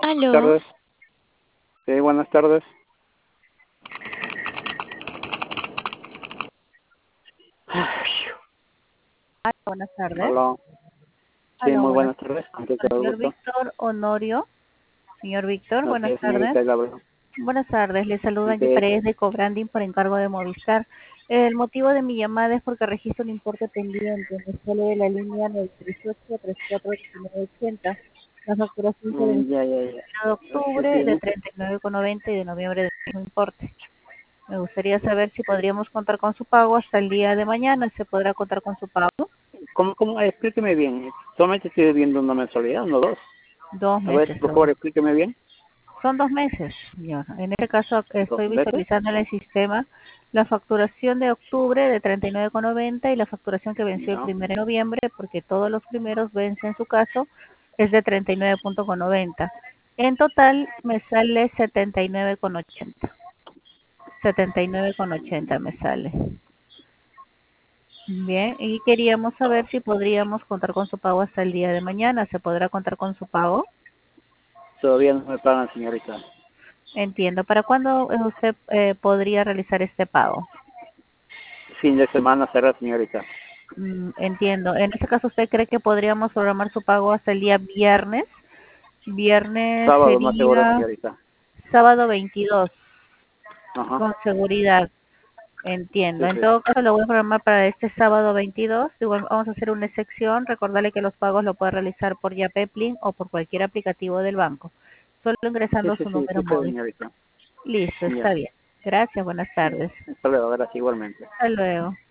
Aló, Tardes. Sí, buenas tardes. buenas tardes. Hola. Sí, Aló, muy buenas buenas tardes. ¿Con qué tardes, tengo el señor gusto? Víctor Honorio. Señor Víctor, Así buenas es, tardes. señorita Gabriel. Buenas tardes, le saluda Angie Sí. Paredes de Cobranding por encargo de Movistar. El motivo de mi llamada es porque registro un importe pendiente. Me sale de la línea 938-34-1980. La facturación se venció Ya, ya, ya. de Sí, octubre de sí. 39,90 y de noviembre del mismo importe. Me gustaría saber si podríamos contar con su pago hasta el día de mañana. ¿Se podrá contar con su pago? ¿Cómo? Explíqueme bien. Solamente estoy viendo una mensualidad, no dos. 2 meses. A ver, por favor, explíqueme bien. Son 2 meses, señor. En este caso ¿Dos estoy meses? visualizando en el sistema la facturación de octubre de 39,90 y la facturación que venció el No. 1 de noviembre, porque todos los primeros vencen en su caso, es de 39,90. En total me sale 79,80. 79,80 me sale. Bien, y queríamos saber si podríamos contar con su pago hasta el día de mañana. ¿Se podrá contar con su pago? Todavía no me pagan, señorita. Entiendo. ¿Para cuándo usted podría realizar este pago? Fin de semana será, señorita. Entiendo. En este caso, ¿usted cree que podríamos programar su pago hasta el día viernes? Viernes Sábado más seguro, sería señorita. sábado 22, Ajá. con seguridad. Entiendo. Sí, En sí. todo caso, lo voy a programar para este sábado 22. Igual vamos a hacer una excepción. Recordarle que los pagos lo puede realizar por Yapeplin o por cualquier aplicativo del banco, solo Sí, ingresando sí, su sí, sí, número móvil. señorita. Listo, está Ya. bien. Gracias, buenas tardes. Hasta luego, gracias igualmente. Hasta luego.